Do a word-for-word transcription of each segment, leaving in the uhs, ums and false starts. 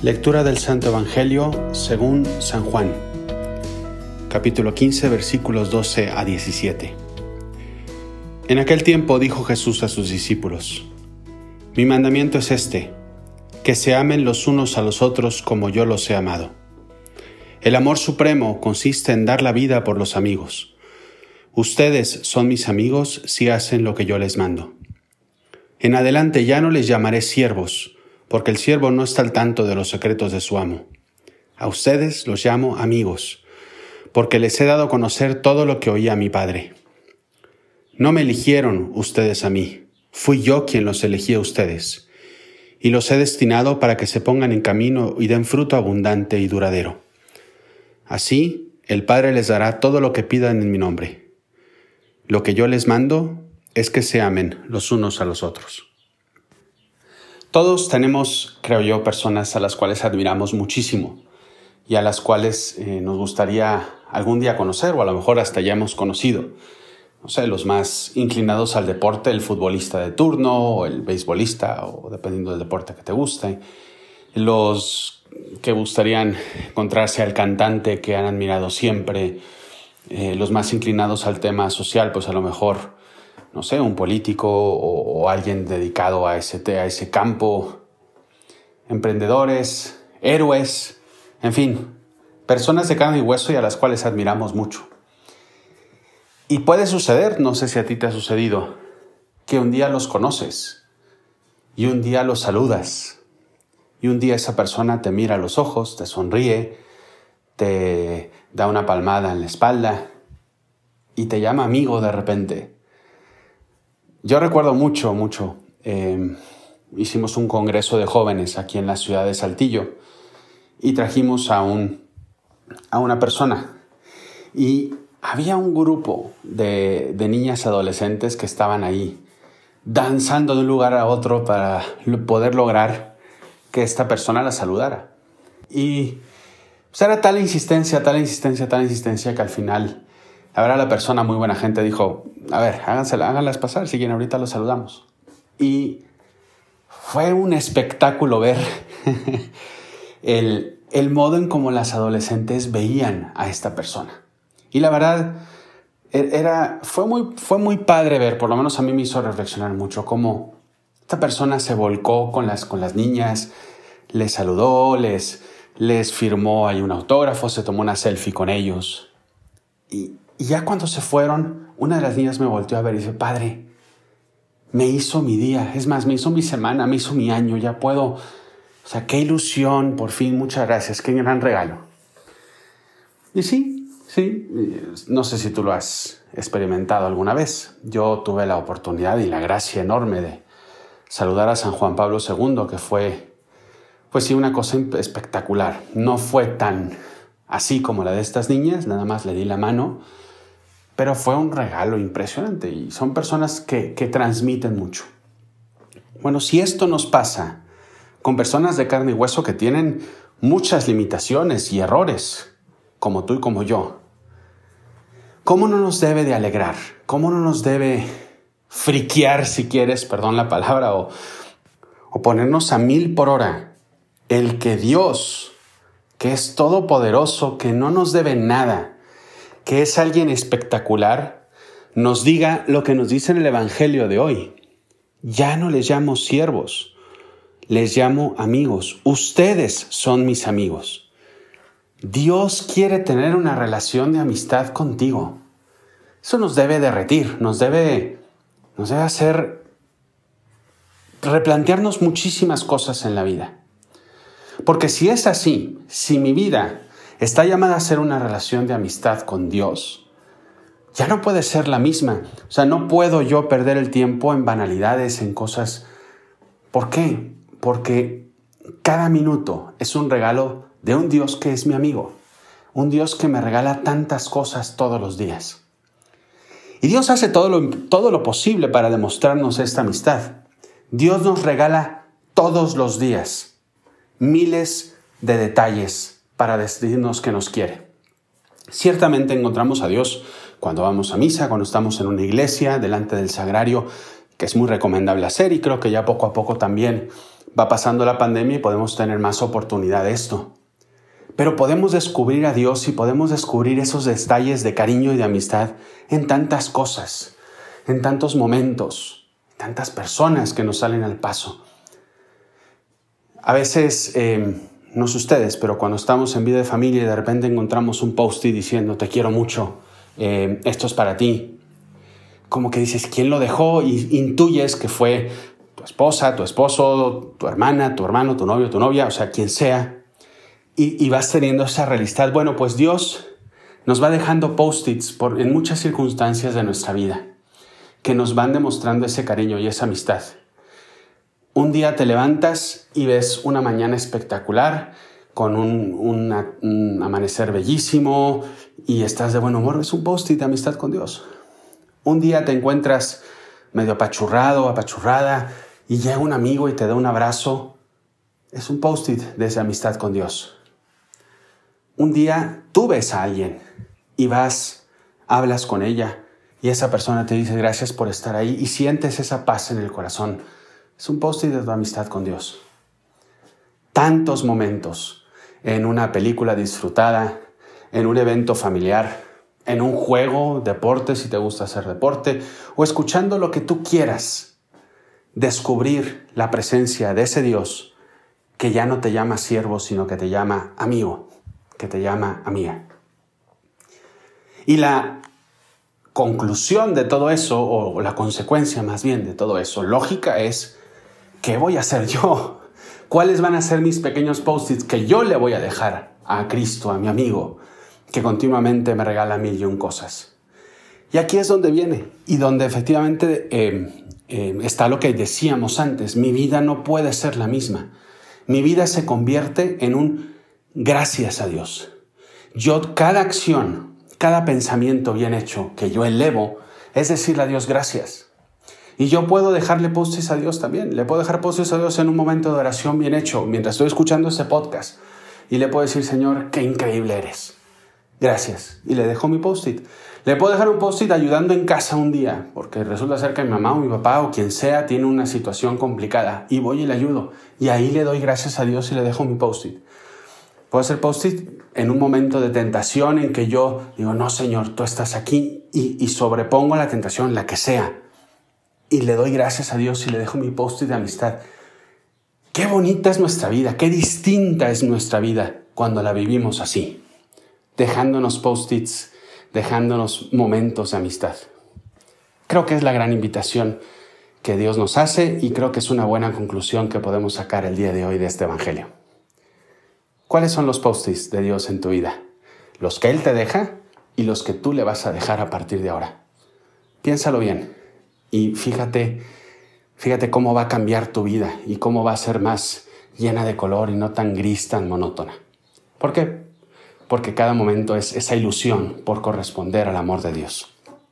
Lectura del Santo Evangelio según San Juan, capítulo quince, versículos doce a diecisiete. En aquel tiempo dijo Jesús a sus discípulos: Mi mandamiento es este, que se amen los unos a los otros como yo los he amado. El amor supremo consiste en dar la vida por los amigos. Ustedes son mis amigos si hacen lo que yo les mando. En adelante ya no les llamaré siervos, porque el siervo no está al tanto de los secretos de su amo. A ustedes los llamo amigos, porque les he dado a conocer todo lo que oía a mi Padre. No me eligieron ustedes a mí, fui yo quien los elegí a ustedes, y los he destinado para que se pongan en camino y den fruto abundante y duradero. Así, el Padre les dará todo lo que pidan en mi nombre. Lo que yo les mando es que se amen los unos a los otros. Todos tenemos, creo yo, personas a las cuales admiramos muchísimo y a las cuales eh, nos gustaría algún día conocer o a lo mejor hasta ya hemos conocido. No sé, los más inclinados al deporte, el futbolista de turno o el beisbolista o dependiendo del deporte que te guste. Los que gustarían encontrarse al cantante que han admirado siempre. Eh, los más inclinados al tema social, pues a lo mejor, no sé, un político o, o alguien dedicado a ese, a ese campo, emprendedores, héroes, en fin, personas de carne y hueso y a las cuales admiramos mucho. Y puede suceder, no sé si a ti te ha sucedido, que un día los conoces y un día los saludas y un día esa persona te mira a los ojos, te sonríe, te da una palmada en la espalda y te llama amigo de repente. Yo recuerdo mucho, mucho, eh, hicimos un congreso de jóvenes aquí en la ciudad de Saltillo y trajimos a, un, a una persona. Y había un grupo de, de niñas adolescentes que estaban ahí danzando de un lugar a otro para poder lograr que esta persona la saludara. Y pues era tal insistencia, tal insistencia, tal insistencia que al final... La verdad, la persona, muy buena gente, dijo, a ver, háganselas, háganlas pasar, si quieren, ahorita los saludamos. Y fue un espectáculo ver el, el modo en cómo las adolescentes veían a esta persona. Y la verdad, era, fue, muy, fue muy padre ver, por lo menos a mí me hizo reflexionar mucho, cómo esta persona se volcó con las, con las niñas, les saludó, les, les firmó ahí un autógrafo, se tomó una selfie con ellos. Y... Y ya cuando se fueron, una de las niñas me volteó a ver y dice, padre, me hizo mi día, es más, me hizo mi semana, me hizo mi año, ya puedo, o sea, qué ilusión, por fin, muchas gracias, qué gran regalo. Y sí, sí, no sé si tú lo has experimentado alguna vez. Yo tuve la oportunidad y la gracia enorme de saludar a San Juan Pablo segundo, que fue, pues sí, una cosa espectacular. No fue tan así como la de estas niñas, nada más le di la mano, pero fue un regalo impresionante y son personas que, que transmiten mucho. Bueno, si esto nos pasa con personas de carne y hueso que tienen muchas limitaciones y errores, como tú y como yo, ¿cómo no nos debe de alegrar? ¿Cómo no nos debe friquear, si quieres, perdón la palabra, o, o ponernos a mil por hora el que Dios, que es todopoderoso, que no nos debe nada, que es alguien espectacular, nos diga lo que nos dice en el Evangelio de hoy? Ya no les llamo siervos, les llamo amigos. Ustedes son mis amigos. Dios quiere tener una relación de amistad contigo. Eso nos debe derretir, nos debe, nos debe hacer replantearnos muchísimas cosas en la vida. Porque si es así, si mi vida está llamada a ser una relación de amistad con Dios, ya no puede ser la misma. O sea, no puedo yo perder el tiempo en banalidades, en cosas. ¿Por qué? Porque cada minuto es un regalo de un Dios que es mi amigo. Un Dios que me regala tantas cosas todos los días. Y Dios hace todo lo, todo lo posible para demostrarnos esta amistad. Dios nos regala todos los días miles de detalles para decirnos que nos quiere. Ciertamente encontramos a Dios cuando vamos a misa, cuando estamos en una iglesia, delante del sagrario, que es muy recomendable hacer y creo que ya poco a poco también va pasando la pandemia y podemos tener más oportunidad de esto. Pero podemos descubrir a Dios y podemos descubrir esos detalles de cariño y de amistad en tantas cosas, en tantos momentos, en tantas personas que nos salen al paso. A veces, eh, no sé ustedes, pero cuando estamos en vida de familia y de repente encontramos un post-it diciendo te quiero mucho, eh, esto es para ti. Como que dices, ¿quién lo dejó? Y intuyes que fue tu esposa, tu esposo, tu hermana, tu hermano, tu novio, tu novia, o sea, quien sea. Y, y vas teniendo esa realidad. Bueno, pues Dios nos va dejando post-its por, en muchas circunstancias de nuestra vida que nos van demostrando ese cariño y esa amistad. Un día te levantas y ves una mañana espectacular con un, una, un amanecer bellísimo y estás de buen humor. Es un post-it de amistad con Dios. Un día te encuentras medio apachurrado, apachurrada y llega un amigo y te da un abrazo. Es un post-it de esa amistad con Dios. Un día tú ves a alguien y vas, hablas con ella y esa persona te dice gracias por estar ahí y sientes esa paz en el corazón. Es un post-it de tu amistad con Dios. Tantos momentos en una película disfrutada, en un evento familiar, en un juego, deporte si te gusta hacer deporte, o escuchando lo que tú quieras, descubrir la presencia de ese Dios que ya no te llama siervo, sino que te llama amigo, que te llama amiga. Y la conclusión de todo eso, o la consecuencia más bien de todo eso, lógica es, ¿qué voy a hacer yo? ¿Cuáles van a ser mis pequeños post-its que yo le voy a dejar a Cristo, a mi amigo, que continuamente me regala mil y un cosas? Y aquí es donde viene y donde efectivamente eh, eh, está lo que decíamos antes. Mi vida no puede ser la misma. Mi vida se convierte en un gracias a Dios. Yo, cada acción, cada pensamiento bien hecho que yo elevo, es decirle a Dios gracias. Y yo puedo dejarle post-its a Dios también. Le puedo dejar post-its a Dios en un momento de oración bien hecho, mientras estoy escuchando este podcast. Y le puedo decir, Señor, qué increíble eres. Gracias. Y le dejo mi post-it. Le puedo dejar un post-it ayudando en casa un día, porque resulta ser que mi mamá o mi papá o quien sea tiene una situación complicada. Y voy y le ayudo. Y ahí le doy gracias a Dios y le dejo mi post-it. Puedo hacer post-it en un momento de tentación en que yo digo, no, Señor, tú estás aquí. Y, y sobrepongo la tentación, la que sea. Y le doy gracias a Dios y le dejo mi post-it de amistad. Qué bonita es nuestra vida, qué distinta es nuestra vida cuando la vivimos así. Dejándonos post-its, dejándonos momentos de amistad. Creo que es la gran invitación que Dios nos hace y creo que es una buena conclusión que podemos sacar el día de hoy de este evangelio. ¿Cuáles son los post-its de Dios en tu vida? Los que Él te deja y los que tú le vas a dejar a partir de ahora. Piénsalo bien y fíjate, fíjate cómo va a cambiar tu vida y cómo va a ser más llena de color y no tan gris, tan monótona. ¿Por qué? Porque cada momento es esa ilusión por corresponder al amor de Dios.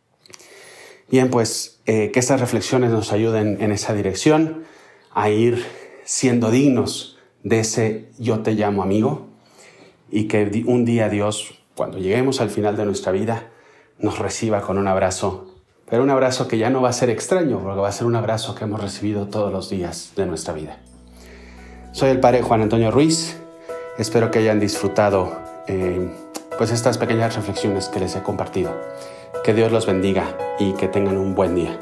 Bien, pues eh, que estas reflexiones nos ayuden en esa dirección, a ir siendo dignos de ese yo te llamo amigo, y que un día Dios, cuando lleguemos al final de nuestra vida, nos reciba con un abrazo, pero un abrazo que ya no va a ser extraño, porque va a ser un abrazo que hemos recibido todos los días de nuestra vida. Soy el padre Juan Antonio Ruiz. Espero que hayan disfrutado eh, pues estas pequeñas reflexiones que les he compartido. Que Dios los bendiga y que tengan un buen día.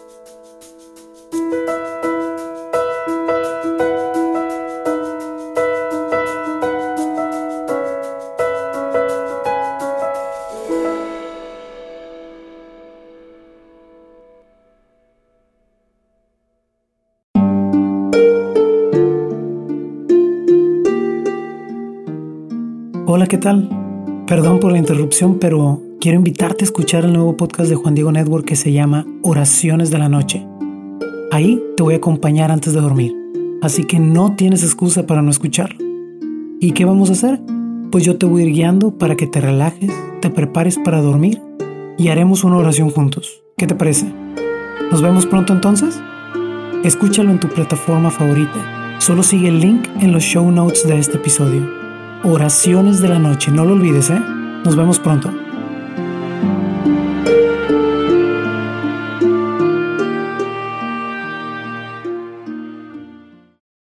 Hola, ¿qué tal? Perdón por la interrupción, pero quiero invitarte a escuchar el nuevo podcast de Juan Diego Network que se llama Oraciones de la Noche. Ahí te voy a acompañar antes de dormir, así que no tienes excusa para no escucharlo. ¿Y qué vamos a hacer? Pues yo te voy a ir guiando para que te relajes, te prepares para dormir y haremos una oración juntos. ¿Qué te parece? ¿Nos vemos pronto entonces? Escúchalo en tu plataforma favorita. Solo sigue el link en los show notes de este episodio. Oraciones de la Noche, no lo olvides, ¿eh? Nos vemos pronto.